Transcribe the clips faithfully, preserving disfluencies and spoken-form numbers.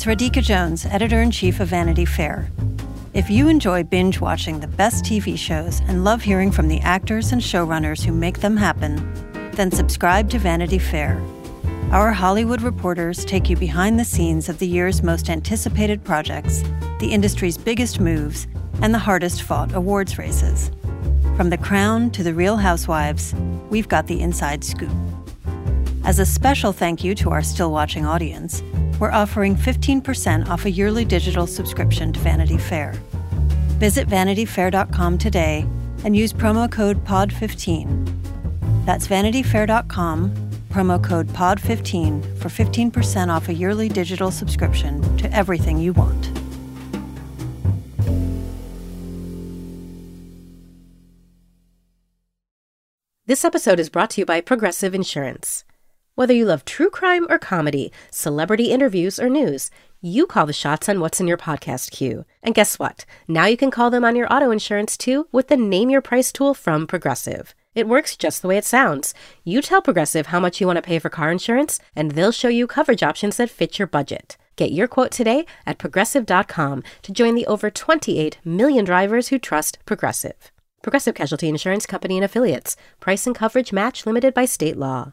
Radhika Jones, editor-in-chief of Vanity Fair. If you enjoy binge-watching the best T V shows and love hearing from the actors and showrunners who make them happen, then subscribe to Vanity Fair. Our Hollywood reporters take you behind the scenes of the year's most anticipated projects, the industry's biggest moves, and the hardest-fought awards races. From The Crown to The Real Housewives, we've got the inside scoop. As a special thank you to our still-watching audience, we're offering fifteen percent off a yearly digital subscription to Vanity Fair. Visit vanity fair dot com today and use promo code P O D fifteen. That's vanity fair dot com, promo code P O D fifteen for fifteen percent off a yearly digital subscription to everything you want. This episode is brought to you by Progressive Insurance. Whether you love true crime or comedy, celebrity interviews or news, you call the shots on what's in your podcast queue. And guess what? Now you can call them on your auto insurance too with the Name Your Price tool from Progressive. It works just the way it sounds. You tell Progressive how much you want to pay for car insurance, and they'll show you coverage options that fit your budget. Get your quote today at progressive dot com to join the over twenty-eight million drivers who trust Progressive. Progressive Casualty Insurance Company and Affiliates. Price and coverage match limited by state law.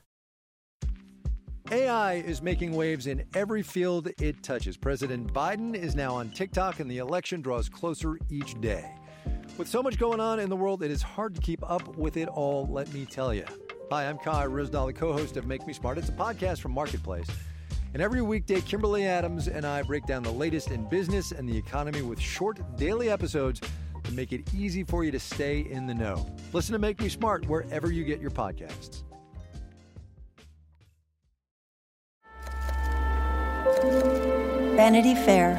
A I is making waves in every field it touches. President Biden is now on TikTok, and the election draws closer each day. With so much going on in the world, it is hard to keep up with it all, let me tell you. Hi, I'm Kai Ryssdal, the co-host of Make Me Smart. It's a podcast from Marketplace. And every weekday, Kimberly Adams and I break down the latest in business and the economy with short daily episodes to make it easy for you to stay in the know. Listen to Make Me Smart wherever you get your podcasts. Vanity Fair.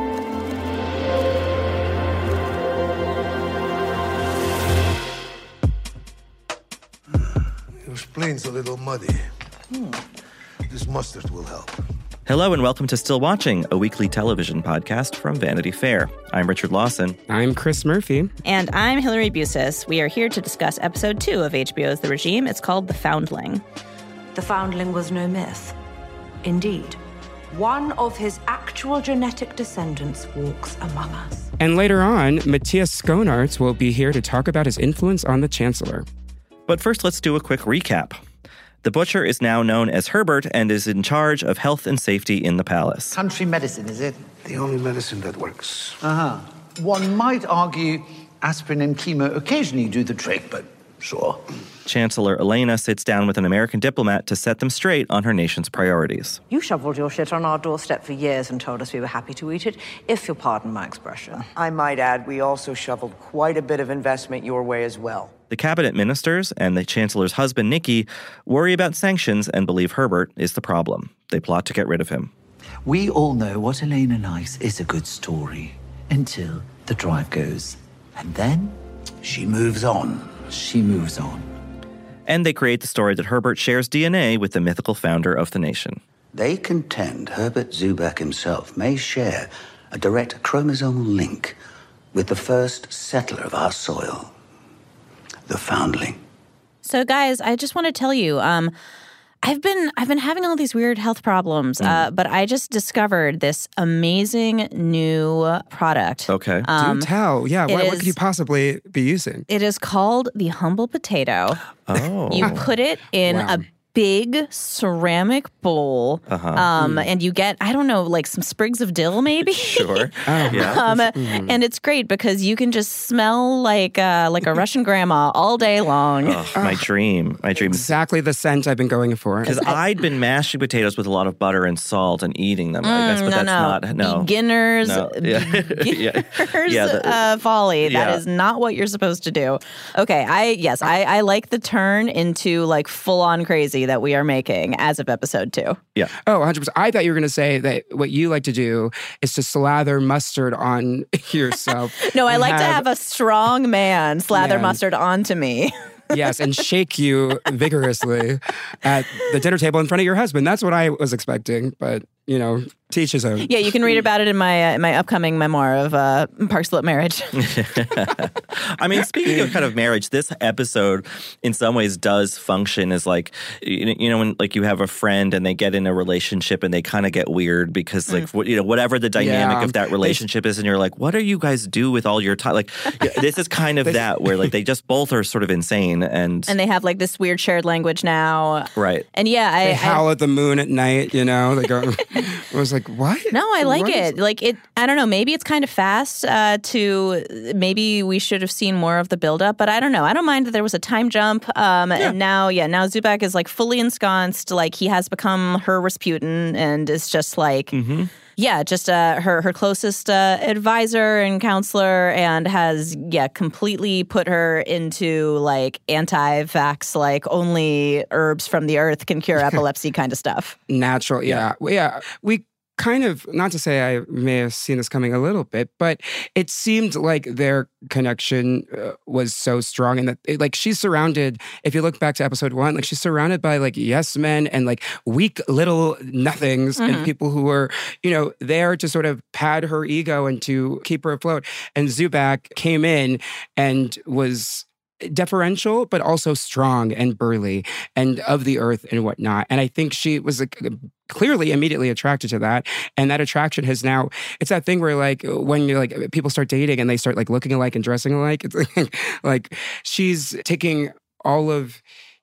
Your spleen's a little muddy. Hmm. This mustard will help. Hello and welcome to Still Watching, a weekly television podcast from Vanity Fair. I'm Richard Lawson. I'm Chris Murphy. And I'm Hillary Busis. We are here to discuss episode two of H B O's The Regime. It's called The Foundling. The Foundling was no myth. Indeed, one of his actual genetic descendants walks among us. And later on, Matthias Schoenaerts will be here to talk about his influence on the Chancellor. But first, let's do a quick recap. The butcher is now known as Herbert and is in charge of health and safety in the palace. Country medicine, is it? The only medicine that works. Uh-huh. One might argue aspirin and chemo occasionally do the trick, but sure. Chancellor Elena sits down with an American diplomat to set them straight on her nation's priorities. You shoveled your shit on our doorstep for years and told us we were happy to eat it, if you'll pardon my expression. I might add, we also shoveled quite a bit of investment your way as well. The cabinet ministers and the chancellor's husband, Nicky, worry about sanctions and believe Herbert is the problem. They plot to get rid of him. We all know what Elena likes is a good story, until the drive goes. And then she moves on. She moves on. And they create the story that Herbert shares D N A with the mythical founder of the nation. They contend Herbert Zubak himself may share a direct chromosomal link with the first settler of our soil, the Foundling. So, guys, I just want to tell you, um, I've been I've been having all these weird health problems, mm. uh, but I just discovered this amazing new product. Okay. Um, Do tell. Yeah, what, is, what could you possibly be using? It is called the Humble Potato. Oh. You put it in wow. a big ceramic bowl, uh-huh. um, mm. and you get, I don't know, like some sprigs of dill maybe? Sure. Oh, yeah. um, mm. And it's great because you can just smell like uh, like a Russian grandma all day long. Oh, my dream. My dream. Exactly the scent I've been going for. Because I'd been mashing potatoes with a lot of butter and salt and eating them, I guess, but no, that's no. not, no. Beginners, No. Yeah. beginners yeah. Yeah, the, uh, folly. yeah. That is not what you're supposed to do. Okay, I yes, I, I like the turn into like full-on crazy that we are making as of episode two. Yeah. Oh, one hundred percent. I thought you were going to say that what you like to do is to slather mustard on yourself. No, I like have, to have a strong man slather Man. mustard onto me. Yes, and shake you vigorously at the dinner table in front of your husband. That's what I was expecting, but you know, teach his own. Yeah, you can read about it in my uh, my upcoming memoir of uh, Park Slope Marriage. I mean, speaking of kind of marriage, this episode in some ways does function as like, you know, when like you have a friend and they get in a relationship and they kind of get weird because like, mm. you know, whatever the dynamic yeah. of that relationship is, and you're like, what do you guys do with all your time? Like, this is kind of that where like they just both are sort of insane. And and they have like this weird shared language now. Right. And yeah, I... They howl I, at the moon at night, you know? They go, I was like, what? No, I like what it. Is- like it, I don't know, maybe it's kind of fast uh, to, maybe we should have seen more of the buildup, but I don't know. I don't mind that there was a time jump. Um, yeah. And now, yeah, now Zubak is like fully ensconced. Like he has become her Rasputin and is just like... Mm-hmm. Yeah, just uh, her her closest uh, advisor and counselor, and has yeah completely put her into like anti-vax, like only herbs from the earth can cure epilepsy kind of stuff. Natural, yeah, yeah. yeah. We kind of, not to say I may have seen this coming a little bit, but it seemed like their connection uh, was so strong, and that it, like she's surrounded. If you look back to episode one, like she's surrounded by like yes men and like weak little nothings mm-hmm. and people who are, you know, there to sort of pad her ego and to keep her afloat. And Zubak came in and was deferential, but also strong and burly and of the earth and whatnot. And I think she was like, clearly immediately attracted to that. And that attraction has now, it's that thing where like when you like people start dating and they start like looking alike and dressing alike, it's like, like she's taking all of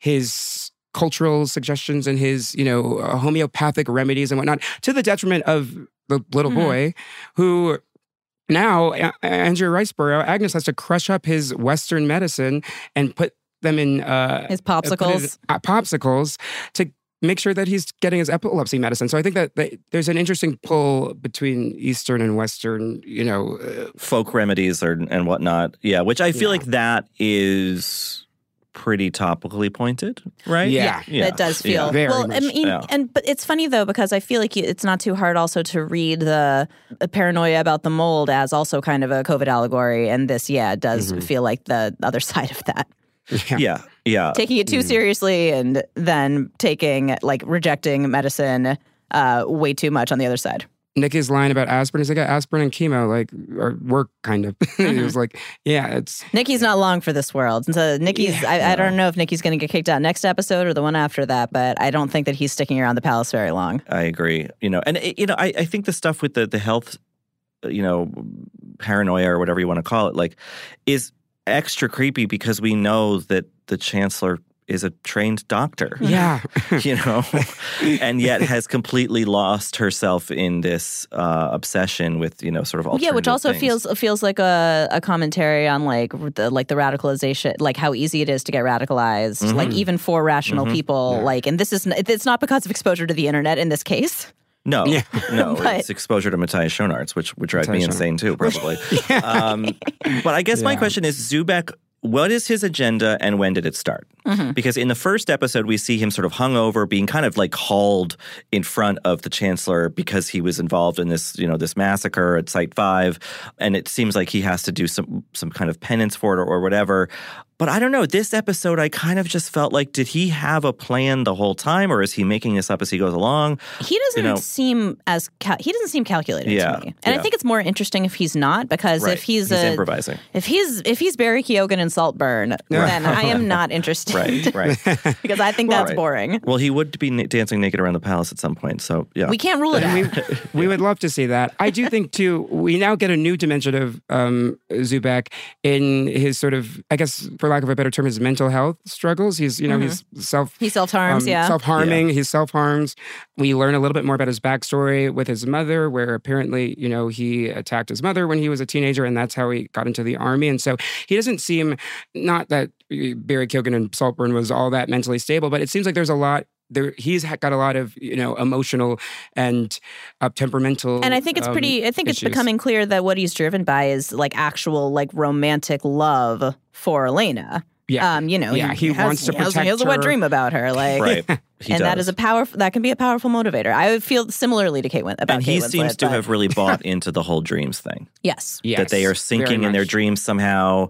his cultural suggestions and his, you know, homeopathic remedies and whatnot to the detriment of the little mm-hmm. boy who... Now, Andrea Riceborough, Agnes has to crush up his Western medicine and put them in... Uh, his popsicles. Uh, popsicles to make sure that he's getting his epilepsy medicine. So I think that, that there's an interesting pull between Eastern and Western, you know... Uh, folk remedies or, and whatnot. Yeah, which I feel yeah. like that is... pretty topically pointed, right? Yeah, yeah, yeah. It does feel yeah. Very well. much. I mean, yeah. and but it's funny though because I feel like it's not too hard also to read the paranoia about the mold as also kind of a COVID allegory, and this, yeah, does mm-hmm. feel like the other side of that. Yeah, yeah, yeah. Taking it too mm-hmm. seriously and then taking like rejecting medicine uh, way too much on the other side. Nikki's line about aspirin is like, yeah, aspirin and chemo like are work kind of. Mm-hmm. It was like, yeah, it's Nikki's not long for this world, and so Nikki's. Yeah. I, I don't know if Nikki's going to get kicked out next episode or the one after that, but I don't think that he's sticking around the palace very long. I agree. You know, and it, you know, I, I think the stuff with the the health, you know, paranoia or whatever you want to call it, like, is extra creepy because we know that the chancellor is a trained doctor. Yeah. You know, and yet has completely lost herself in this uh, obsession with, you know, sort of alternative Yeah, which also things. feels feels like a, a commentary on like the like the radicalization, like how easy it is to get radicalized, mm-hmm. like even for rational mm-hmm. people. Yeah. Like, and this is it's not because of exposure to the internet in this case. No, yeah. no, but, it's exposure to Matthias Schoenaerts, which would drive Matthias me insane too, probably. yeah. um, but I guess yeah. my question is, Zubak, what is his agenda and when did it start? Mm-hmm. Because in the first episode, we see him sort of hungover, being kind of like hauled in front of the chancellor because he was involved in this, you know, this massacre at Site Five, and it seems like he has to do some some kind of penance for it or, or whatever. But I don't know. This episode, I kind of just felt like, did he have a plan the whole time, or is he making this up as he goes along? He doesn't you know, seem as cal- he doesn't seem calculated yeah, to me, and yeah. I think it's more interesting if he's not, because right. if he's, he's a, improvising, if he's if he's Barry Keoghan in Saltburn, then I am not interested. Right, right. Because I think that's right. boring. Well, he would be na- dancing naked around the palace at some point, so yeah. We can't rule it out. we, we would love to see that. I do think, too, we now get a new dimension of um, Zubak in his sort of, I guess, for lack of a better term, his mental health struggles. He's, you know, mm-hmm. he's self... He self-harms, um, yeah. Self-harming. Yeah. He self-harms. We learn a little bit more about his backstory with his mother, where apparently, you know, he attacked his mother when he was a teenager, and that's how he got into the army. And so he doesn't seem, not that Barry Keoghan in Saltburn was all that mentally stable, but it seems like there's a lot there. He's got a lot of, you know, emotional and uh, temperamental. And I think it's um, pretty. I think issues. It's becoming clear that what he's driven by is like actual like romantic love for Elena. Yeah, um, you know, yeah, he, he has, wants to he protect has, he has a wet her. dream about her, like, right. He and does. that is a powerful. That can be a powerful motivator. I would feel similarly to Kate Win- about and Kate he Winslet, seems to but... have really bought into the whole dreams thing. Yes. yes, that they are sinking in their dreams somehow.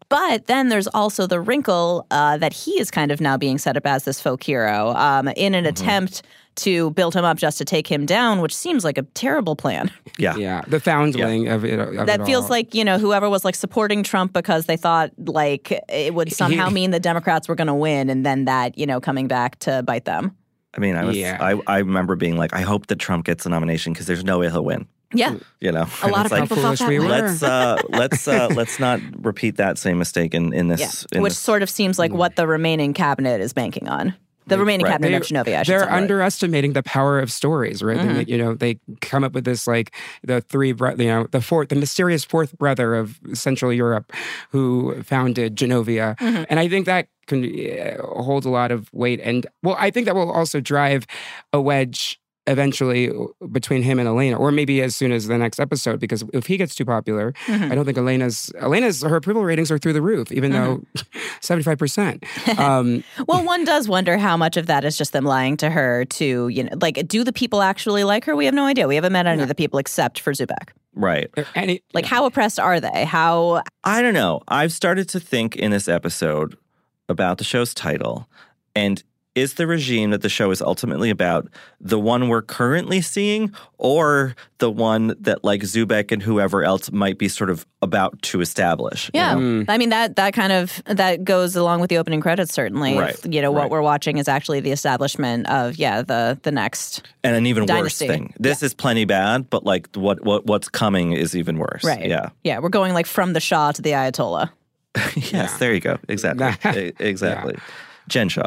But then there's also the wrinkle uh, that he is kind of now being set up as this folk hero um, in an mm-hmm. attempt to build him up just to take him down, which seems like a terrible plan. Yeah. Yeah. The foundling yeah. of it. Of that it feels all. like, you know, whoever was like supporting Trump because they thought like it would somehow mean the Democrats were going to win, and then that, you know, coming back to bite them. I mean, I was yeah. I, I remember being like, I hope that Trump gets the nomination because there's no way he'll win. Yeah. You know, a lot of like, people thought that. We let's uh, let's uh, let's not repeat that same mistake in, in this. Yeah. In Which this. sort of seems like what the remaining cabinet is banking on. The remaining right. cabinet they, of Genovia, I should They're say, right. underestimating the power of stories, right? Mm-hmm. They, you know, they come up with this, like, the three, bro- you know, the fourth, the mysterious fourth brother of Central Europe who founded Genovia. Mm-hmm. And I think that can uh, hold a lot of weight. And, well, I think that will also drive a wedge eventually between him and Elena, or maybe as soon as the next episode, because if he gets too popular, mm-hmm. I don't think Elena's, Elena's, her approval ratings are through the roof, even mm-hmm. though seventy-five percent. Um, well, one does wonder how much of that is just them lying to her to, you know, like, do the people actually like her? We have no idea. We haven't met any yeah. of the people except for Zubek. Right. Any, like, how oppressed are they? How? I don't know. I've started to think in this episode about the show's title, and is the regime that the show is ultimately about the one we're currently seeing, or the one that like Zubek and whoever else might be sort of about to establish? Yeah. You know? Mm. I mean, that that kind of, that goes along with the opening credits, certainly. Right. If, you know, what right. we're watching is actually the establishment of, yeah, the the next And an even dynasty. worse thing. This yeah. is plenty bad, but like what, what what's coming is even worse. Right. Yeah. Yeah, we're going like from the Shah to the Ayatollah. yes, yeah. there you go. Exactly. exactly. Yeah. Jen Shah.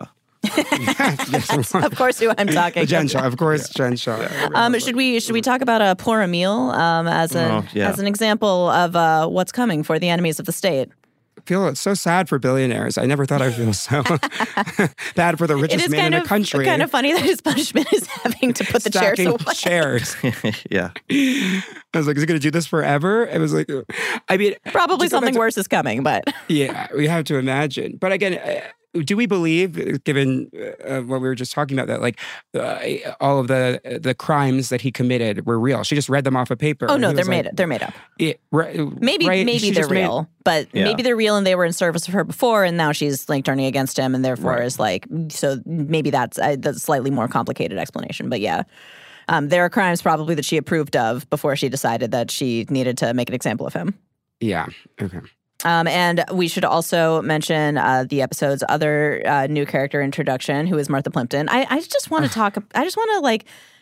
That's, of course, who I'm talking about. Jen Shah, of course, yeah. Jen Shah. Yeah. Um, should we should we talk about uh, Pour a Meal um, as a oh, yeah. as an example of uh, what's coming for the enemies of the state? I feel so sad for billionaires. I never thought I'd feel so bad for the richest man in the of, country. It's kind of funny that his punishment is having to put the chairs away. chairs. yeah. I was like, is he going to do this forever? It was like, I mean, probably something to, worse is coming, but yeah, we have to imagine. But again, do we believe, given uh, what we were just talking about, that like uh, all of the the crimes that he committed were real? She just read them off a paper. Oh no, they're like, made they're made up. It, right, maybe right? maybe she they're real, made, but yeah. maybe they're real and they were in service of her before, and now she's like turning against him, and therefore right. is like so maybe that's a, that's a slightly more complicated explanation. But yeah. Um, there are crimes probably that she approved of before she decided that she needed to make an example of him. Yeah. Okay. Um, and we should also mention uh, the episode's other uh, new character introduction, who is Martha Plimpton. I, I just want to talk. I just want to like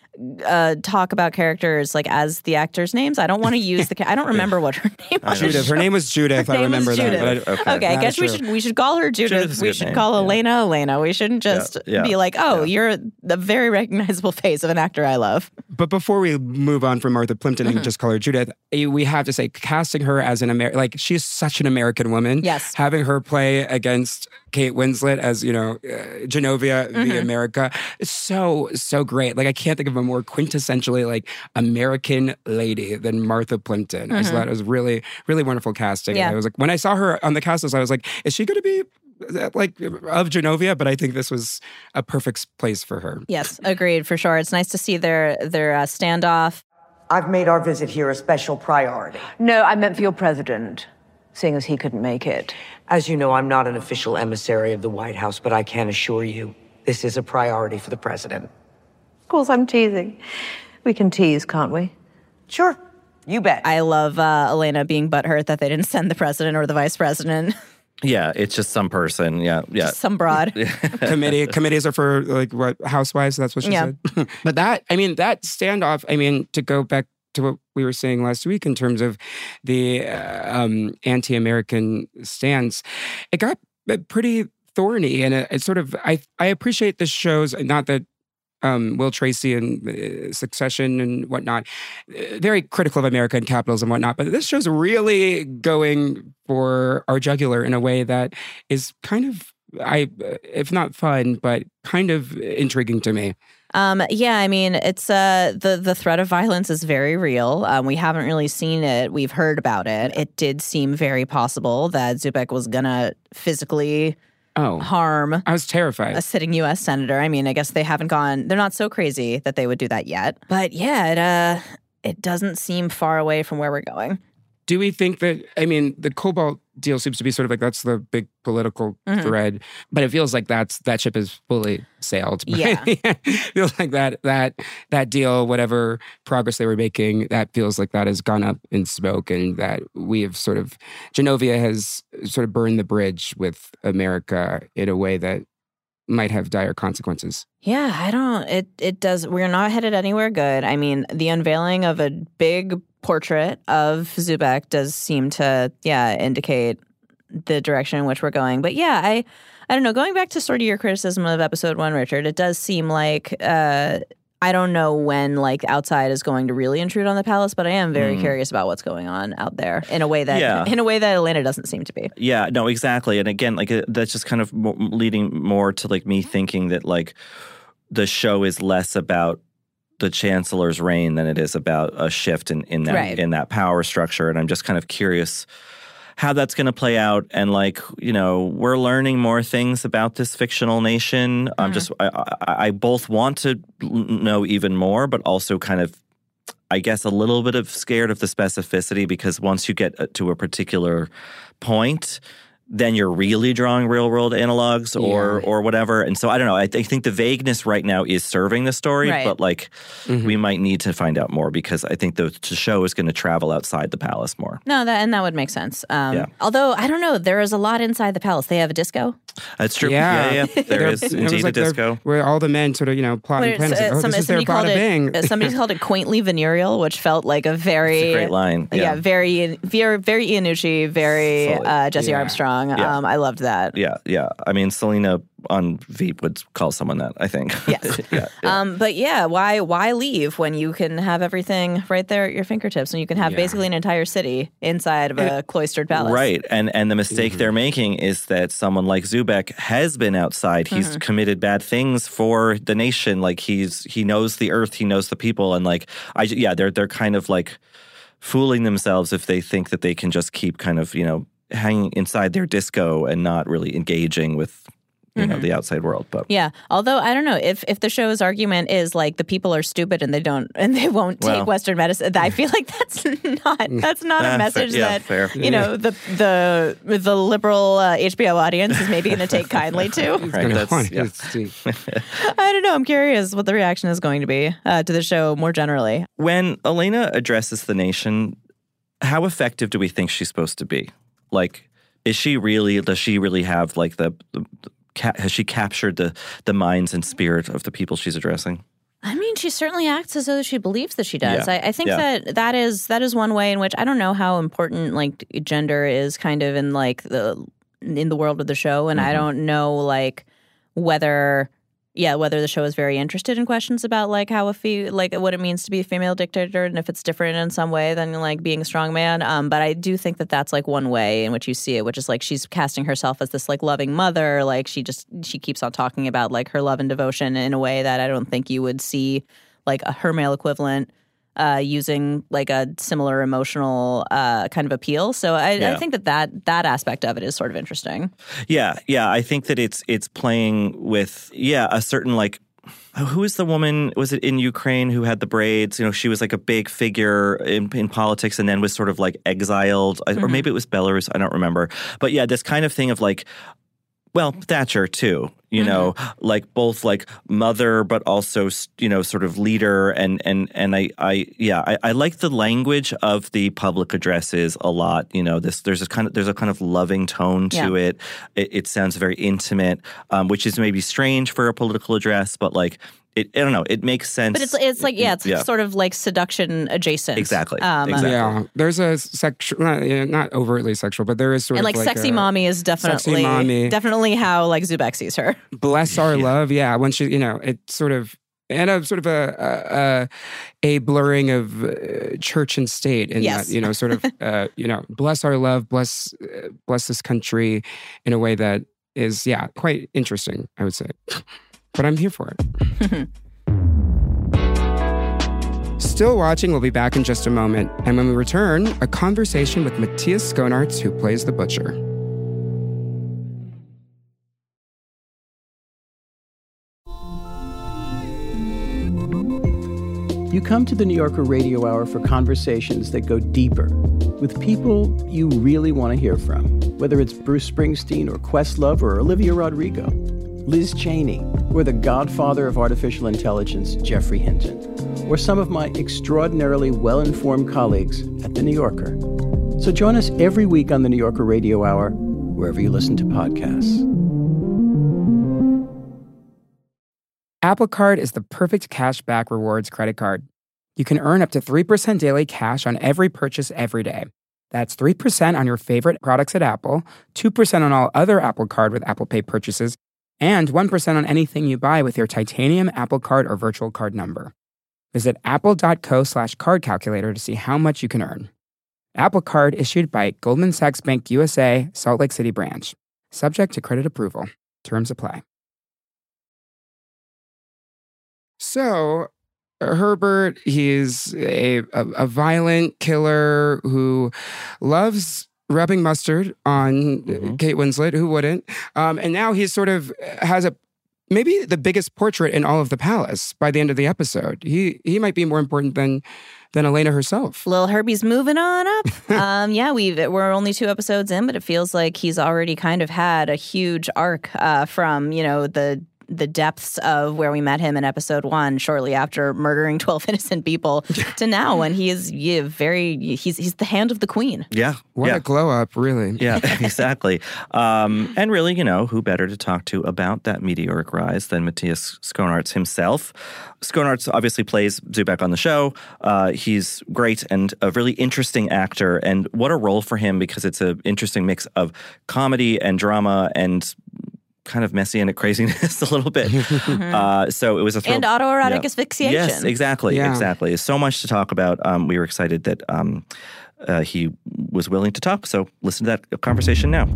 uh, talk about characters like as the actors' names. I don't want to use the. I don't remember what her name was. Judith. Her name was Judith. Her I name remember was that. Judith. But I, okay, okay I guess we should we should call her Judith. We should name. call yeah. Elena Elena. We shouldn't just yeah. Yeah. be like, oh, yeah. you're the very recognizable face of an actor I love. But before we move on from Martha Plimpton mm-hmm. and just call her Judith, we have to say casting her as an American, like she's such an American woman. Yes. Having her play against Kate Winslet as, you know, uh, Genovia, mm-hmm. the America, is so, so great. Like I can't think of a more quintessentially like American lady than Martha Plimpton. Mm-hmm. I just thought it was really, really wonderful casting. Yeah. And I was like, when I saw her on the cast list, I was like, is she going to be like of Genovia? But I think this was a perfect place for her. Yes, agreed for sure. It's nice to see their their uh, standoff. I've made our visit here a special priority. No, I meant for your president, seeing as he couldn't make it. As you know, I'm not an official emissary of the White House, but I can assure you this is a priority for the president. Of course, I'm teasing. We can tease, can't we? Sure, you bet. I love uh, Elena being butthurt that they didn't send the president or the vice president. Yeah, it's just some person. Yeah, yeah. Just some broad. Committee committees are for like what housewives. That's what she yeah. said. But that, I mean, that standoff. I mean, to go back to what we were saying last week in terms of the uh, um, anti-American stance, it got pretty thorny, and it, it sort of. I I appreciate the shows. Not that. Um, Will Tracy and uh, Succession and whatnot, uh, very critical of America and capitalism and whatnot. But this show's really going for our jugular in a way that is kind of, I, if not fun, but kind of intriguing to me. Um, yeah, I mean, it's uh, the the threat of violence is very real. Um, we haven't really seen it. We've heard about it. It did seem very possible that Zubek was gonna physically. Oh, harm. I was terrified. A sitting U S senator. I mean, I guess they haven't gone, they're not so crazy that they would do that yet. But yeah, it, uh, it doesn't seem far away from where we're going. Do we think that, I mean, the Cobalt deal seems to be sort of like that's the big political Mhm. thread, but it feels like that's that ship is fully sailed. Yeah. It feels like that that that deal, whatever progress they were making, that feels like that has gone up in smoke, and that we have sort of Genovia has sort of burned the bridge with America in a way that might have dire consequences. Yeah, I don't. It it does. We're not headed anywhere good. I mean, the unveiling of a big portrait of Zubek does seem to, yeah, indicate the direction in which we're going. But yeah, I, I don't know. Going back to sort of your criticism of episode one, Richard, it does seem like uh, I don't know when like outside is going to really intrude on the palace, but I am very Mm. curious about what's going on out there in a way that Yeah. in a way that Elena doesn't seem to be. Yeah, no, exactly. And again, like uh, that's just kind of mo- leading more to like me thinking that like the show is less about the chancellor's reign than it is about a shift in, in that Right. in that power structure. And I'm just kind of curious how that's going to play out. And like, you know, we're learning more things about this fictional nation. I'm just, I, I, I both want to know even more, but also kind of, I guess, a little bit of scared of the specificity, because once you get to a particular point, then you're really drawing real world analogs or Yeah. or whatever. And so I don't know. I, th- I think the vagueness right now is serving the story, Right. but like Mm-hmm. we might need to find out more, because I think the, the show is going to travel outside the palace more. No, that and that would make sense. Um, Yeah. Although I don't know, there is a lot inside the palace. They have a disco. That's true. Yeah. Yeah, yeah. There They're- is it was indeed like a they're- disco. where all the men sort of, you know, plot and Where plan. it's, It's like, uh, oh, some- this is their somebody called bada it bing. uh, somebody called it quaintly venereal, which felt like a very It's a great line. Yeah, Yeah. very, very, very Iannucci, very Fully. uh, Jesse Yeah. Armstrong. Yeah. Um, I loved that. Yeah, yeah. I mean, Selena on Veep would call someone that, I think. Yes. yeah, yeah. Um, but yeah, why why leave when you can have everything right there at your fingertips, and you can have Yeah. basically an entire city inside of a cloistered palace? Right. And and the mistake Mm-hmm. they're making is that someone like Zubek has been outside. He's Mm-hmm. committed bad things for the nation. Like he's he knows the earth, he knows the people, and like I yeah, they're they're kind of like fooling themselves if they think that they can just keep kind of, you know, hanging inside their disco and not really engaging with you know, the outside world. But Yeah. Although I don't know if if the show's argument is like the people are stupid and they don't and they won't take Well. Western medicine, I feel like that's not that's not Ah, a message fair- yeah, that fair. you know the the the liberal uh, H B O audience is maybe going to take kindly to. right, Gonna that's, want yeah. to see. I don't know. I'm curious what the reaction is going to be uh, to the show more generally. When Elena addresses the nation, how effective do we think she's supposed to be? Like, is she really? Does she really have like the? the Ca- has she captured the the minds and spirit of the people she's addressing? I mean, she certainly acts as though she believes that she does. Yeah. I, I think Yeah. that that is that is one way in which I don't know how important like gender is kind of in like the in the world of the show, and I Mm-hmm. don't know like whether yeah whether the show is very interested in questions about like how a fe- like what it means to be a female dictator and if it's different in some way than like being a strong man. Um, but I do think that that's like one way in which you see it, which is like she's casting herself as this like loving mother. Like she just she keeps on talking about like her love and devotion in a way that I don't think you would see like a, her male equivalent uh, using like a similar emotional uh, kind of appeal. So I, Yeah. I think that, that that aspect of it is sort of interesting. Yeah, yeah. I think that it's it's playing with yeah a certain like. Who is the woman? Was it in Ukraine who had the braids? You know, she was like a big figure in, in politics, and then was sort of like exiled, Mm-hmm. or maybe it was Belarus. I don't remember. But yeah, this kind of thing of like, well, Thatcher too. You Mm-hmm. know, like both like mother, but also you know, sort of leader, and and and I, I yeah, I, I like the language of the public addresses a lot. You know, this there's a kind of there's a kind of loving tone to Yeah. it. it. It sounds very intimate, um, which is maybe strange for a political address, but like. It, I don't know. It makes sense. But it's it's like yeah, it's sort of like seduction adjacent. Exactly. Um, Exactly. Yeah, there's a sexual, not, yeah, not overtly sexual, but there is sort And of like, like sexy a, mommy is definitely sexy mommy. definitely how like Zubek sees her. Bless our love, yeah. When she, you know, it sort of and a sort of a a, a blurring of uh, church and state, and Yes. that, you know, sort of uh, you know, bless our love, bless uh, bless this country in a way that is yeah quite interesting, I would say. But I'm here for it. Still watching, we'll be back in just a moment. And when we return, a conversation with Matthias Skonartz, who plays the Butcher. You come to the New Yorker Radio Hour for conversations that go deeper with people you really want to hear from. whether it's Bruce Springsteen or Questlove or Olivia Rodrigo. Liz Cheney, or the godfather of artificial intelligence, Geoffrey Hinton, or some of my extraordinarily well-informed colleagues at The New Yorker. So join us every week on The New Yorker Radio Hour, wherever you listen to podcasts. Apple Card is the perfect cashback rewards credit card. You can earn up to three percent daily cash on every purchase every day. That's three percent on your favorite products at Apple, two percent on all other Apple Card with Apple Pay purchases, and one percent on anything you buy with your titanium Apple Card or virtual card number. Visit apple.co slash card calculator to see how much you can earn. Apple Card issued by Goldman Sachs Bank U S A, Salt Lake City branch. Subject to credit approval. Terms apply. So, Herbert, he's a, a, a violent killer who loves rubbing mustard on mm-hmm. Kate Winslet, who wouldn't? Um, and now he sort of has a maybe the biggest portrait in all of the palace by the end of the episode. He he might be more important than than Elena herself. Little Herbie's moving on up. um, yeah, we've we're only two episodes in, but it feels like he's already kind of had a huge arc uh, from you know the. the depths of where we met him in episode one, shortly after murdering twelve innocent people, to now when he is yeah, very, he's he's the hand of the queen. Yeah. What yeah. a glow up, really. Yeah, exactly. Um, and really, you know, who better to talk to about that meteoric rise than Matthias Schoenaerts himself? Schoenaerts obviously plays Zubek on the show. Uh, he's great and a really interesting actor. And what a role for him, because it's an interesting mix of comedy and drama and kind of messianic craziness a little bit. Mm-hmm. Uh, so it was a thrill. And autoerotic yeah. asphyxiation. Yes, exactly, yeah. exactly. So much to talk about. Um, we were excited that um, uh, he was willing to talk. So listen to that conversation now.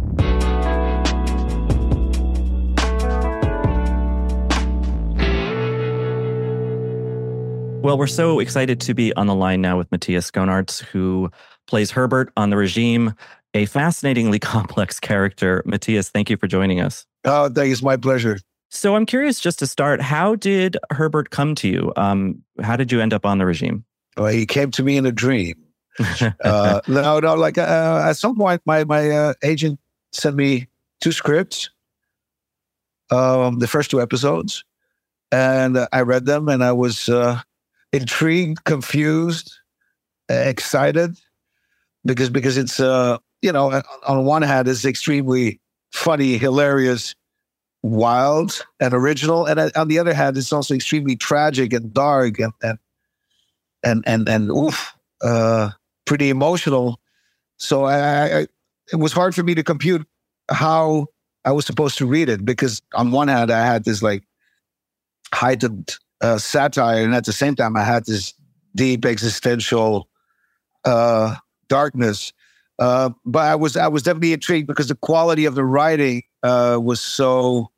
Well, we're so excited to be on the line now with Matthias Schoenaerts, who plays Herbert on The Regime, a fascinatingly complex character. Matthias, thank you for joining us. Oh, thank you. It's my pleasure. So I'm curious, just to start, how did Herbert come to you? Um, how did you end up on The Regime? Well, he came to me in a dream. uh, no, no, like uh, at some point, my my uh, agent sent me two scripts, um, the first two episodes, and uh, I read them, and I was uh, intrigued, confused, uh, excited, because because it's uh, you know, on one hand, it's extremely funny, hilarious, wild, and original, and on the other hand, it's also extremely tragic and dark and and and and, and oof, uh, pretty emotional. So I, I, it was hard for me to compute how I was supposed to read it, because on one hand, I had this like heightened uh, satire, and at the same time, I had this deep existential uh, darkness. Uh, but I was I was definitely intrigued because the quality of the writing uh, was so,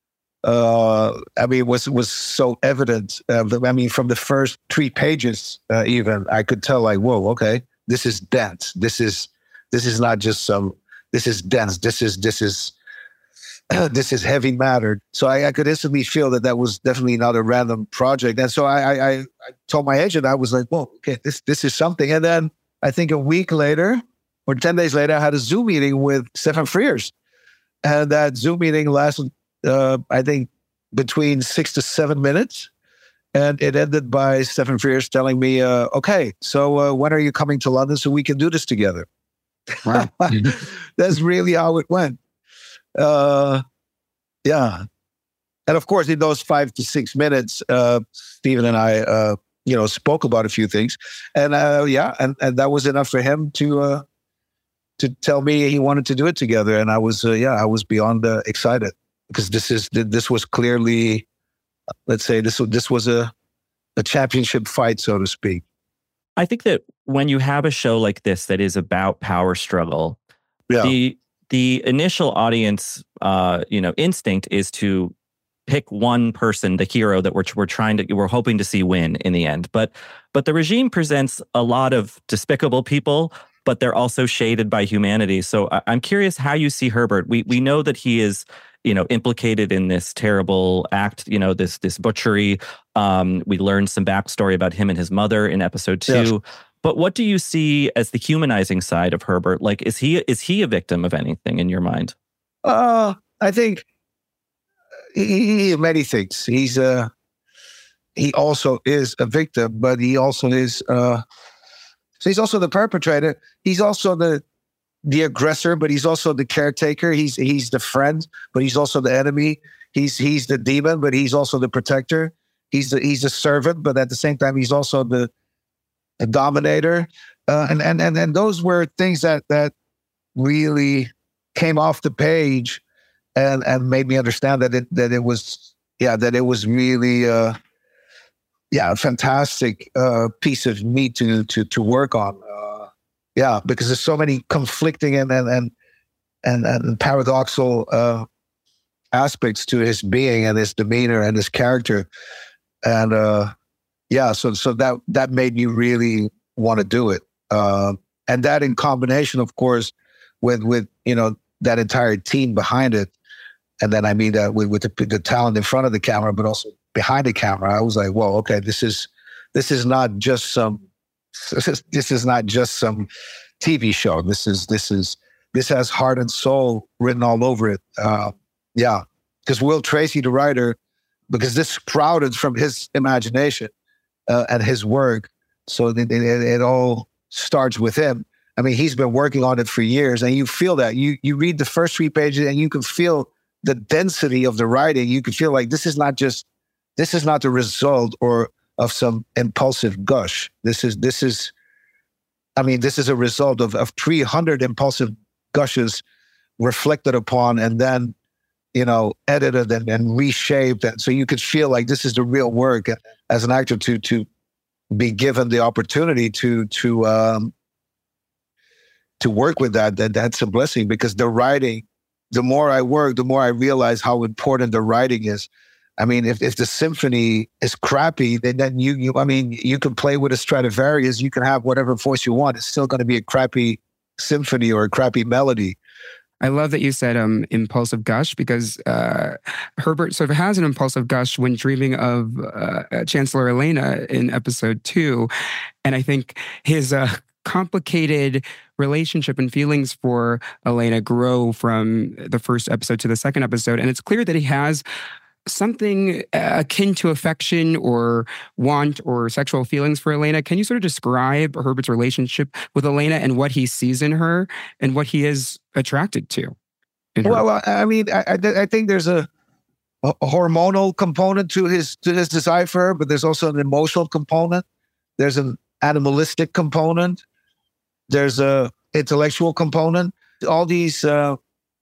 uh, I mean, was was so evident. Uh, I mean, from the first three pages, uh, even I could tell, like, whoa, okay, this is dense. This is this is not just some. This is dense. This is this is uh, this is heavy matter. So I, I could instantly feel that that was definitely not a random project. And so I I, I told my agent, I was like, whoa, okay, this this is something. And then I think a week later, or ten days later, I had a Zoom meeting with Stefan Frears. And that Zoom meeting lasted, uh, I think, between six to seven minutes. And it ended by Stefan Frears telling me, uh, okay, so uh, when are you coming to London so we can do this together? Wow. That's really how it went. Uh, yeah. And of course, in those five to six minutes, uh, Stephen and I, uh, you know, spoke about a few things. And uh, yeah, and, and that was enough for him to... Uh, to tell me he wanted to do it together. And I was, uh, yeah, I was beyond uh, excited, because this is, this was clearly, let's say this, this was a, a championship fight, so to speak. I think that when you have a show like this that is about power struggle, yeah. the, the initial audience, uh, you know, instinct is to pick one person, the hero that we're, we're trying to, we're hoping to see win in the end. But, but The Regime presents a lot of despicable people, but they're also shaded by humanity. So I'm curious how you see Herbert. We we know that he is, you know, implicated in this terrible act, you know, this this butchery. Um, we learned some backstory about him and his mother in episode two. Yes. But what do you see as the humanizing side of Herbert? Like, is he is he a victim of anything in your mind? Uh, I think he, he many things. He's uh, he also is a victim, but he also is. Uh, so he's also the perpetrator. He's also the the aggressor, but he's also the caretaker. He's he's the friend, but he's also the enemy. He's he's the demon, but he's also the protector. He's the he's a servant, but at the same time, he's also the the dominator. Uh, and and and and those were things that that really came off the page, and and made me understand that it that it was yeah that it was really uh, yeah a fantastic uh, piece of meat to to to work on. Uh, yeah, because there's so many conflicting and and and and, and paradoxical uh, aspects to his being and his demeanor and his character, and uh, yeah, so so that that made me really want to do it, uh, and that in combination, of course, with with you know that entire team behind it, and then I mean that with with the, the talent in front of the camera, but also behind the camera, I was like, whoa, okay, this is this is not just some this is, this is not just some T V show. This is this is this has heart and soul written all over it. Uh, yeah, because Will Tracy, the writer, because this sprouted from his imagination uh, and his work, so it, it, it all starts with him. I mean, he's been working on it for years, and you feel that. You you read the first three pages, and you can feel the density of the writing. You can feel like this is not just this is not the result or of some impulsive gush. This is this is, I mean, this is a result of of three hundred impulsive gushes reflected upon, and then you know edited and, and reshaped, and so you could feel like this is the real work. As an actor, to to be given the opportunity to to um, to work with that, that that's a blessing, because the writing, the more I work, the more I realize how important the writing is. I mean, if, if the symphony is crappy, then, then you, you, I mean, you can play with a Stradivarius, you can have whatever voice you want. It's still going to be a crappy symphony or a crappy melody. I love that you said um, impulsive gush, because uh, Herbert sort of has an impulsive gush when dreaming of uh, Chancellor Elena in episode two. And I think his uh, complicated relationship and feelings for Elena grow from the first episode to the second episode. And it's clear that he has something akin to affection or want or sexual feelings for Elena. Can you sort of describe Herbert's relationship with Elena and what he sees in her and what he is attracted to? Well, I mean, I, I think there's a, a hormonal component to his to his desire for her, but there's also an emotional component. There's an animalistic component. There's a intellectual component. All these uh,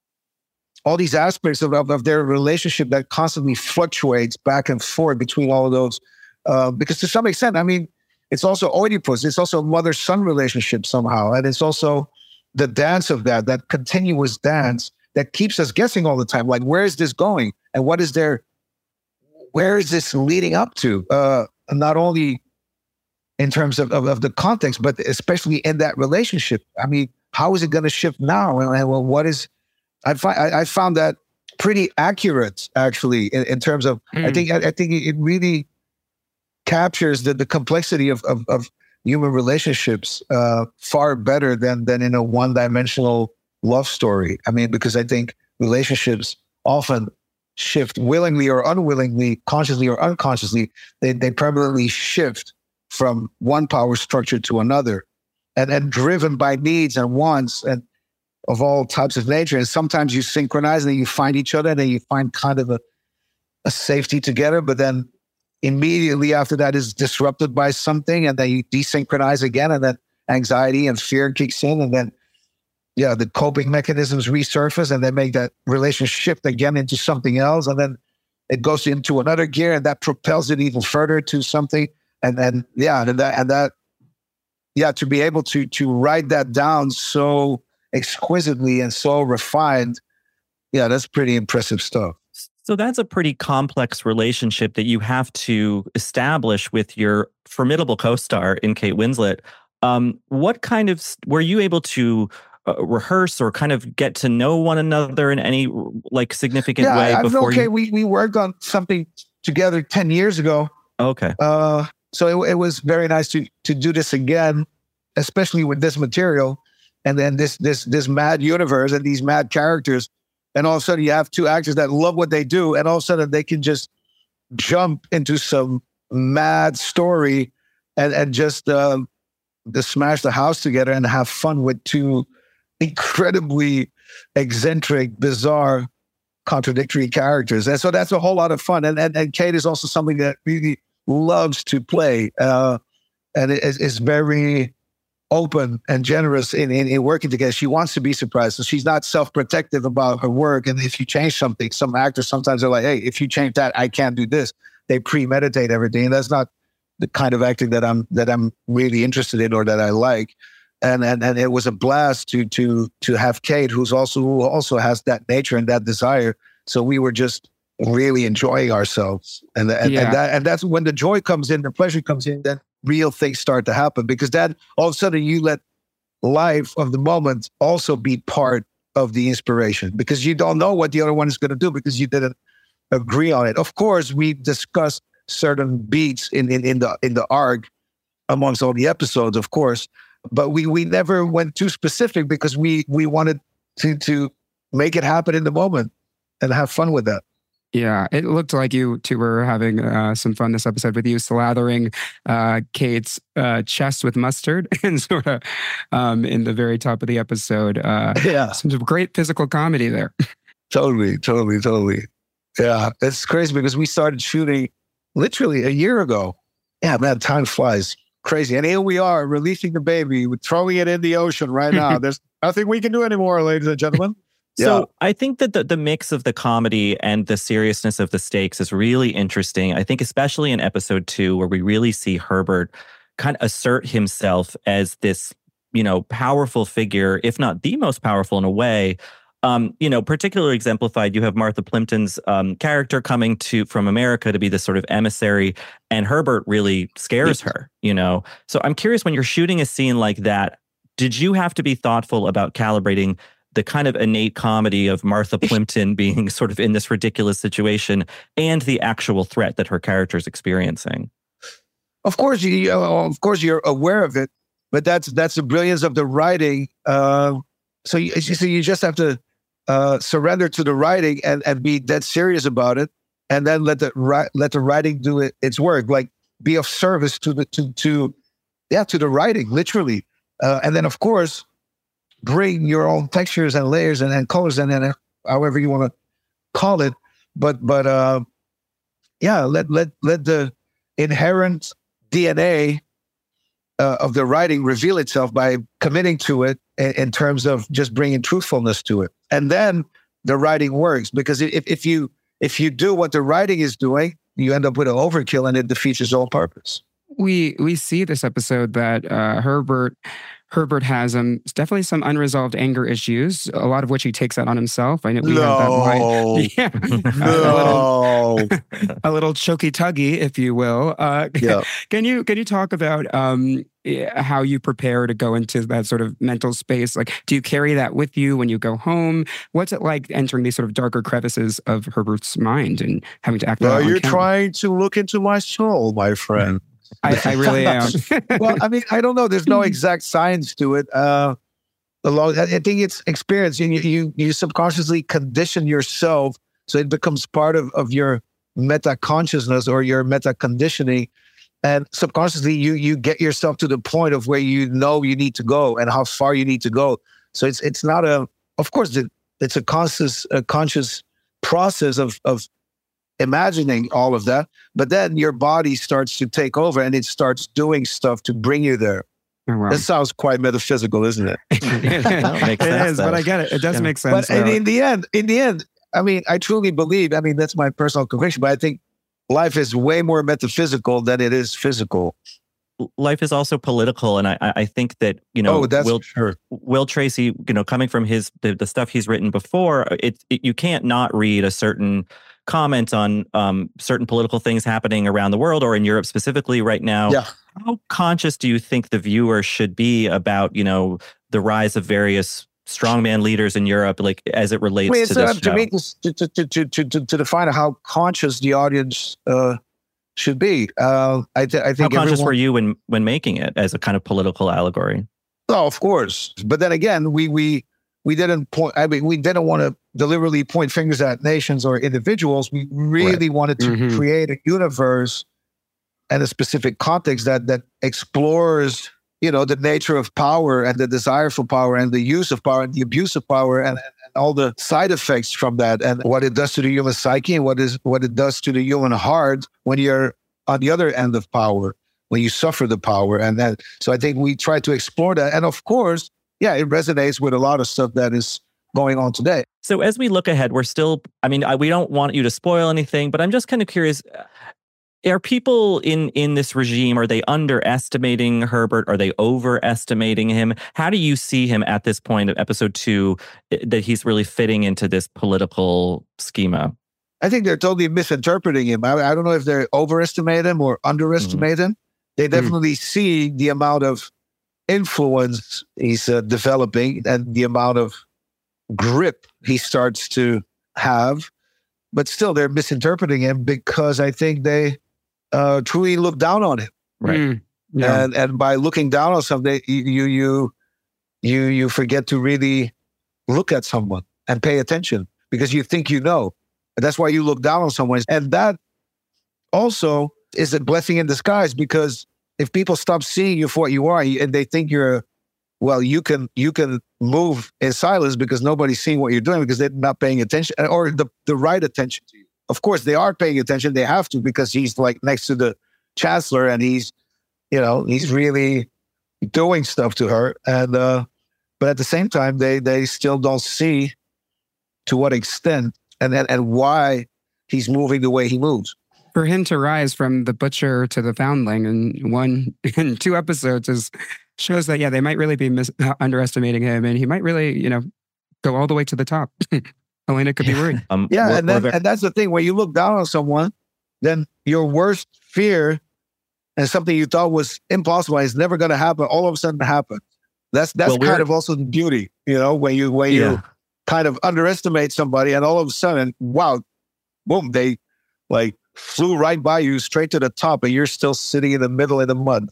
all these aspects of, of, of their relationship that constantly fluctuates back and forth between all of those. Uh, because to some extent, I mean, it's also Oedipus. It's also a mother-son relationship somehow. And it's also the dance of that, that continuous dance that keeps us guessing all the time. Like, where is this going? And what is there, where is this leading up to? Uh, not only in terms of, of, of the context, but especially in that relationship. I mean, how is it going to shift now? And, and well, what is... I, fi- I found that pretty accurate, actually, in, in terms of, mm. I think I, I think it really captures the, the complexity of, of, of human relationships uh, far better than, than in a one-dimensional love story. I mean, because I think relationships often shift willingly or unwillingly, consciously or unconsciously. They, they permanently shift from one power structure to another, and, and driven by needs and wants and of all types of nature. And sometimes you synchronize and then you find each other and then you find kind of a, a safety together, but then immediately after that is disrupted by something, and then you desynchronize again, and then anxiety and fear kicks in, and then yeah, the coping mechanisms resurface, and they make that relationship shift again into something else, and then it goes into another gear, and that propels it even further to something. And then yeah, and that and that yeah, to be able to to write that down so exquisitely and so refined, yeah, that's pretty impressive stuff. So that's a pretty complex relationship that you have to establish with your formidable co-star in Kate Winslet. Um, what kind of, were you able to uh, rehearse or kind of get to know one another in any like significant yeah, way I, before okay, you? We, we worked on something together ten years ago. Okay. Uh, so it, it was very nice to to do this again. especially with this material, and then this this this mad universe and these mad characters, and all of a sudden you have two actors that love what they do, and all of a sudden they can just jump into some mad story and and just uh, just smash the house together and have fun with two incredibly eccentric, bizarre, contradictory characters. And so that's a whole lot of fun. And and, and Kate is also something that really loves to play, uh, and is, is very open and generous in, in, in working together. She wants to be surprised. So she's not self-protective about her work. And if you change something, some actors sometimes are like, hey, if you change that, I can't do this. They premeditate everything. And that's not the kind of acting that I'm that I'm really interested in or that I like. And and and it was a blast to to to have Kate, who's also who also has that nature and that desire. So we were just really enjoying ourselves. And and, Yeah. and that and that's when the joy comes in, the pleasure comes in, then real things start to happen, because then all of a sudden you let life of the moment also be part of the inspiration, because you don't know what the other one is going to do because you didn't agree on it. Of course, we discussed certain beats in, in, in the in the arc amongst all the episodes, of course, but we we never went too specific because we we wanted to to make it happen in the moment and have fun with that. Yeah, it looked like you two were having uh, some fun this episode with you slathering uh, Kate's uh, chest with mustard and sort of um, in the very top of the episode. Uh, yeah. Some great physical comedy there. Totally, totally, totally. Yeah, it's crazy because we started shooting literally a year ago. Yeah, man, time flies. Crazy. And here we are releasing the baby, we're throwing it in the ocean right now. There's nothing we can do anymore, ladies and gentlemen. So Yeah. I think that the, the mix of the comedy and the seriousness of the stakes is really interesting. I think especially in episode two, where we really see Herbert kind of assert himself as this, you know, powerful figure, if not the most powerful in a way. Um, you know, particularly exemplified, you have Martha Plimpton's um, character coming to from America to be this sort of emissary, and Herbert really scares her, you know. So I'm curious, when you're shooting a scene like that, did you have to be thoughtful about calibrating the kind of innate comedy of Martha Plimpton being sort of in this ridiculous situation and the actual threat that her character is experiencing? Of course, you uh, of course you're aware of it, but that's that's the brilliance of the writing. Uh, so you so you just have to uh, surrender to the writing and, and be dead serious about it, and then let the ri- let the writing do it, its work. Like be of service to the to to yeah to the writing, literally, uh, and then of course bring your own textures and layers and, and colors and then however you want to call it. But but uh, yeah, let let let the inherent D N A uh, of the writing reveal itself by committing to it in, in terms of just bringing truthfulness to it, and then the writing works. Because if if you if you do what the writing is doing, you end up with an overkill, and it defeats its own purpose. We we see this episode that uh, Herbert Herbert has um definitely some unresolved anger issues, a lot of which he takes out on himself. I know we No. have that line. Yeah. No. a, little, a little choky tuggy, if you will. Uh, Yeah. Can you can you talk about um how you prepare to go into that sort of mental space? Like, do you carry that with you when you go home? What's it like entering these sort of darker crevices of Herbert's mind and having to act that Well, out on you're camera? trying to look into my soul, my friend. I, I really am. Well, I mean, I don't know. There's no exact science to it. Uh, along, I think it's experience. You, you you subconsciously condition yourself so it becomes part of, of your meta consciousness or your meta conditioning, and subconsciously you you get yourself to the point of where you know you need to go and how far you need to go. So it's it's not a. Of course, it, it's a conscious a conscious process of of. imagining all of that, but then your body starts to take over and it starts doing stuff to bring you there. Oh, wow. That sounds quite metaphysical, isn't it? makes It sense, is, but though. I get it. It does Yeah. make sense. But in, though. in the end, in the end, I mean, I truly believe, I mean, that's my personal conviction, but I think life is way more metaphysical than it is physical. Life is also political, and I, I think that, you know, Oh, that's Will, for sure. Will Tracy, you know, coming from his the, the stuff he's written before, it, it you can't not read a certain comment on um, certain political things happening around the world or in Europe specifically right now. Yeah. How conscious do you think the viewer should be about, you know, the rise of various strongman leaders in Europe, like as it relates I mean, to it's, uh, this to show? me, to, to, to, to, to, to define how conscious the audience uh, should be. Uh, I, th- I How think conscious everyone, were you when when making it as a kind of political allegory? No, of course. But then again, we we we didn't point. I mean, we didn't want to deliberately point fingers at nations or individuals. We really right. wanted to mm-hmm. create a universe and a specific context that that explores, you know, the nature of power and the desire for power and the use of power and the abuse of power and, and, and all the side effects from that and what it does to the human psyche and what is what it does to the human heart when you're on the other end of power, when you suffer the power. And then, so I think we try to explore that. And of course, yeah, it resonates with a lot of stuff that is going on today. So as we look ahead, we're still, I mean, I, we don't want you to spoil anything, but I'm just kind of curious, are people in, in this regime, are they underestimating Herbert? Are they overestimating him? How do you see him at this point of episode two, that he's really fitting into this political schema? I think they're totally misinterpreting him. I, I don't know if they overestimate him or underestimate mm-hmm. him. They definitely mm-hmm. see the amount of influence he's uh, developing and the amount of grip he starts to have. But still, they're misinterpreting him because I think they uh, truly look down on him. Right. Mm, yeah. And and by looking down on something, you you you you forget to really look at someone and pay attention because you think you know. And that's why you look down on someone. And that also is a blessing in disguise because if people stop seeing you for what you are and they think you're, well, you can you can move in silence because nobody's seeing what you're doing because they're not paying attention or the, the right attention to you. Of course, they are paying attention. They have to because he's like next to the chancellor and he's, you know, he's really doing stuff to her. And uh, but at the same time, they they still don't see to what extent and and, and why he's moving the way he moves. For him to rise from the butcher to the foundling in one in two episodes is shows that yeah they might really be mis- uh, underestimating him and he might really you know go all the way to the top. Elena could be worried. Um, yeah, we're, and, then, very- and that's the thing when you look down on someone, then your worst fear and something you thought was impossible is never going to happen. All of a sudden happens. That's that's well, kind of also the beauty, you know, when you when yeah. you kind of underestimate somebody and all of a sudden, wow, boom, they like. flew right by you straight to the top and you're still sitting in the middle in the mud.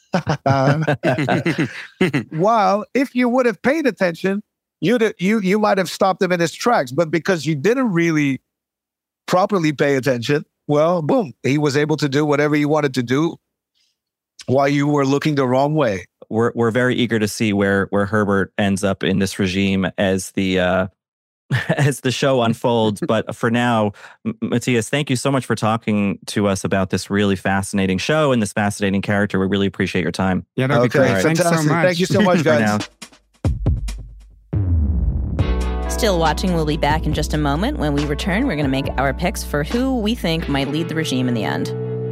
While if you would have paid attention, you'd you you might have stopped him in his tracks. But because you didn't really properly pay attention, well, boom, he was able to do whatever he wanted to do while you were looking the wrong way. We're we're very eager to see where where Herbert ends up in this regime as the uh as the show unfolds. But for now, Matthias, thank you so much for talking to us about this really fascinating show and this fascinating character. We really appreciate your time. Yeah, that'd okay. be great. Right. Thanks so much. Thank you so much, guys. Still watching, we'll be back in just a moment. When we return, we're going to make our picks for who we think might lead the regime in the end.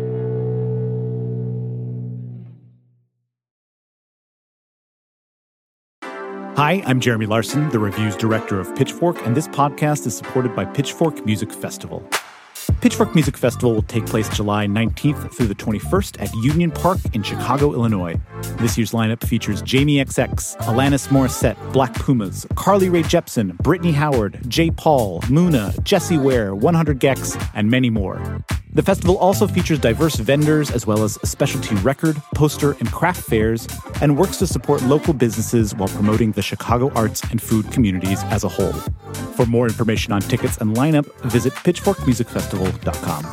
Hi, I'm Jeremy Larson, the reviews director of Pitchfork, and this podcast is supported by Pitchfork Music Festival. Pitchfork Music Festival will take place July nineteenth through the twenty-first at Union Park in Chicago, Illinois. This year's lineup features Jamie X X, Alanis Morissette, Black Pumas, Carly Rae Jepsen, Brittany Howard, J. Paul, Muna, Jessie Ware, one hundred gecs, and many more. The festival also features diverse vendors as well as specialty record, poster, and craft fairs, and works to support local businesses while promoting the Chicago arts and food communities as a whole. For more information on tickets and lineup, visit pitchfork music festival dot com.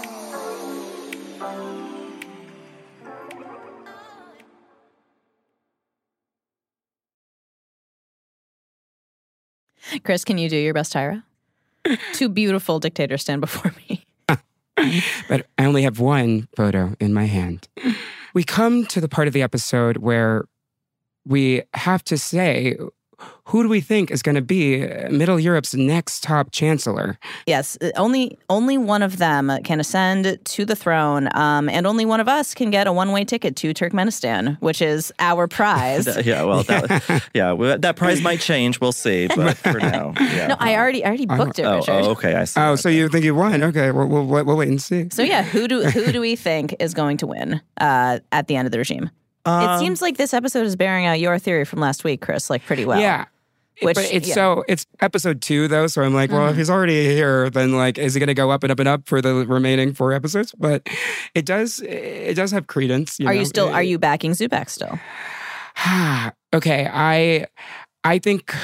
Chris, can you do your best Tyra? Two beautiful dictators stand before me. But I only have one photo in my hand. We come to the part of the episode where we have to say, who do we think is going to be Middle Europe's next top chancellor? Yes, only only one of them can ascend to the throne, um, and only one of us can get a one-way ticket to Turkmenistan, which is our prize. yeah, well, that, yeah, well, that prize might change. We'll see, but for now, yeah. No, I already I already booked it, oh, Richard. Oh, okay, I see. Oh, so you think you won? Okay, we'll, we'll, we'll wait and see. So yeah, who do who do we think is going to win uh, at the end of the regime? Um, it seems like this episode is bearing out your theory from last week, Chris, like pretty well. Yeah. Which, but it's yeah. so it's episode two though, so I'm like, well, mm-hmm. if he's already here, then like, is he going to go up and up and up for the remaining four episodes? But it does, it does have credence. You are know? you still? It, are you backing Zubak still? Okay, I I think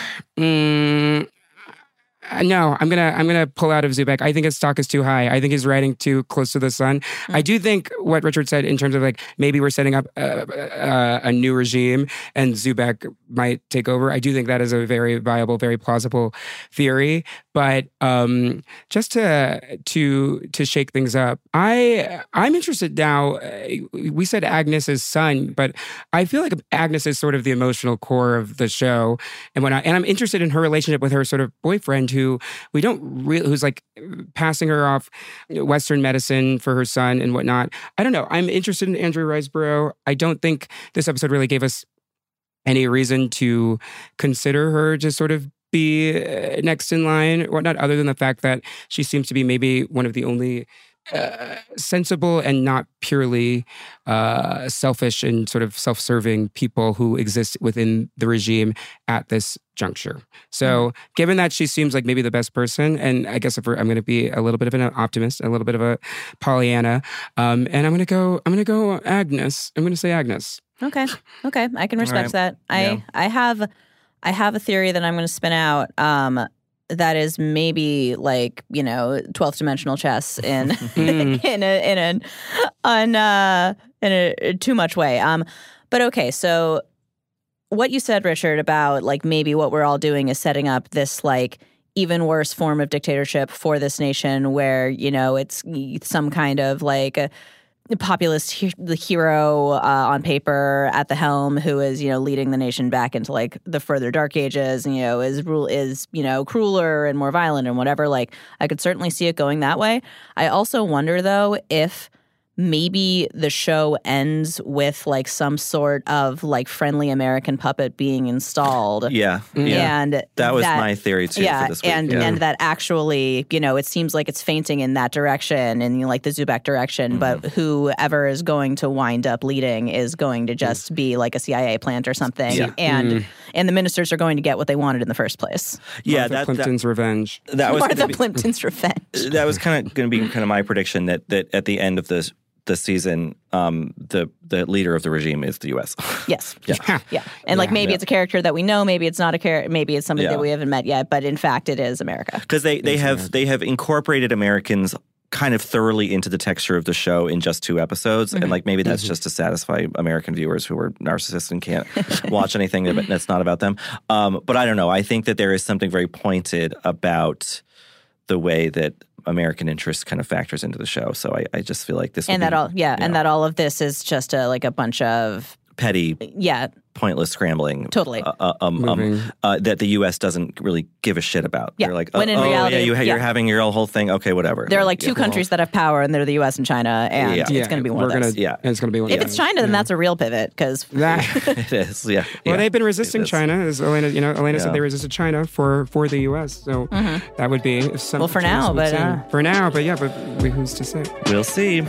mm, no, I'm gonna I'm gonna pull out of Zubek. I think his stock is too high. I think he's riding too close to the sun. Mm. I do think what Richard said in terms of like maybe we're setting up a, a, a new regime and Zubek might take over. I do think that is a very viable, very plausible theory. But um, just to to to shake things up, I I'm interested now. We said Agnes's son, but I feel like Agnes is sort of the emotional core of the show, and when I, and I'm interested in her relationship with her sort of boyfriend, who we don't really, who's like passing her off Western medicine for her son and whatnot. I don't know. I'm interested in Andrea Riseborough. I don't think this episode really gave us any reason to consider her just sort of be next in line or whatnot, other than the fact that she seems to be maybe one of the only uh, sensible and not purely uh, selfish and sort of self-serving people who exist within the regime at this juncture. So, mm-hmm. given that she seems like maybe the best person, and I guess if we're, I'm going to be a little bit of an optimist, a little bit of a Pollyanna, um, and I'm going to go. I'm going to go Agnes. I'm going to say Agnes. Okay. Okay. I can respect right. that. I Yeah. I have. I have a theory that I'm going to spin out um, that is maybe like, you know, twelfth dimensional chess in mm. in a in an on uh, in a too much way. Um, but okay, so what you said, Richard, about like maybe what we're all doing is setting up this like even worse form of dictatorship for this nation, where you know it's some kind of like a populist he- the hero uh, on paper at the helm who is, you know, leading the nation back into like the further dark ages, and, you know, is rule is, you know, crueler and more violent and whatever. Like, I could certainly see it going that way. I also wonder, though, if maybe the show ends with like some sort of like friendly American puppet being installed. Yeah. yeah. And that was that, my theory too yeah, for this week. And, yeah. and that actually, you know, it seems like it's fainting in that direction and, you know, like the Zubek direction, mm-hmm. but whoever is going to wind up leading is going to just be like a C I A plant or something. Yeah. And Mm. and the ministers are going to get what they wanted in the first place. Yeah, Martha that, Plimpton's that, revenge. That was Martha be, Plimpton's revenge. That was kind of going to be kind of my prediction that that at the end of this the season, um, the the leader of the regime is the U S Yes. Yeah. Yeah. And like Yeah. maybe Yeah. it's a character that we know, maybe it's not a character, maybe it's somebody Yeah. that we haven't met yet, but in fact it is America. Because they, they have they have incorporated Americans kind of thoroughly into the texture of the show in just two episodes. Mm-hmm. And like maybe that's Mm-hmm. just to satisfy American viewers who are narcissists and can't watch anything that, that's not about them. Um, but I don't know. I think that there is something very pointed about the way that American interest kind of factors into the show. So I, I just feel like this And would that be, all yeah, you and know, that all of this is just a like a bunch of petty, yeah, pointless scrambling. Totally. Uh, uh, um, um, uh, that the U S doesn't really give a shit about. Yeah. They're like, When oh, in oh, reality- yeah, you ha- yeah. you're having your whole thing. Okay, whatever. there are like two yeah. countries that have power, and they're the U S and China, and Yeah. it's Yeah, going to be one we're of gonna, those. Yeah. and it's going to be one If of it's those. China, then Yeah. that's a real pivot because That, It is, yeah. well, yeah. they've been resisting It is. China, as Elena, you know, Elena Yeah. said they resisted China for, for the U S. So that would be if some, Well, for China now, swoops but, in. uh, for now, but yeah, but we, who's to say? We'll see.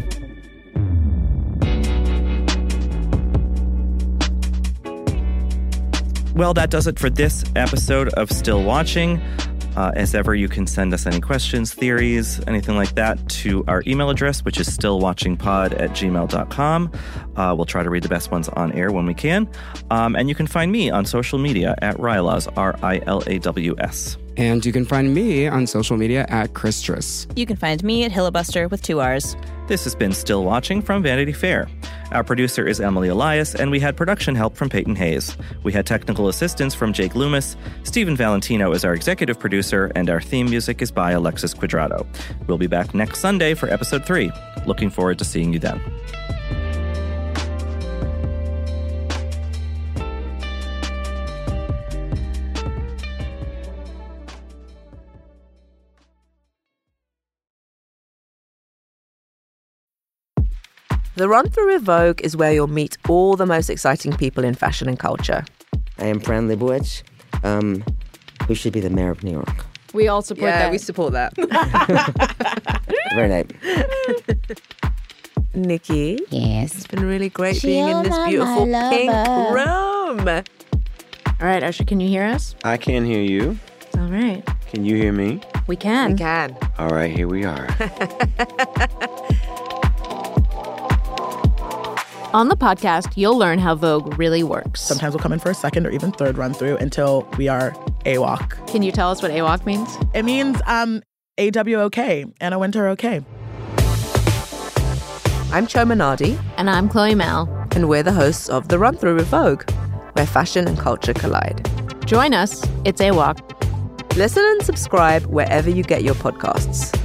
Well, that does it for this episode of Still Watching. Uh, as ever, you can send us any questions, theories, anything like that to our email address, which is stillwatchingpod at gmail dot com. Uh, we'll try to read the best ones on air when we can. Um, and you can find me on social media at Rylaws, R I L A W S. And you can find me on social media at Christress. you can find me at Hillabuster with two R's. This has been Still Watching from Vanity Fair. Our producer is Emily Elias, and we had production help from Peyton Hayes. We had technical assistance from Jake Loomis. Stephen Valentino is our executive producer, and our theme music is by Alexis Quadrado. We'll be back next Sunday for episode three. Looking forward to seeing you then. The Run Through with Vogue is where you'll meet all the most exciting people in fashion and culture. I am Fran Lebowitz. Um, who should be the mayor of New York? We all support Yeah. that. We support that. Very nice. Nikki. Yes. It's been really great being in this Shiona, beautiful my pink lover. room. All right, Usher, can you hear us? I can hear you. All right. Can you hear me? We can. We can. All right, here we are. On the podcast, you'll learn how Vogue really works. Sometimes we'll come in for a second or even third run through until we are A W O C. Can you tell us what A W O C means? It means um, A W O K, Anna Wintour okay. I'm Choma Nadi. And I'm Chloe Mel. And we're the hosts of The Run Through with Vogue, where fashion and culture collide. Join us. It's A W O C. Listen and subscribe wherever you get your podcasts.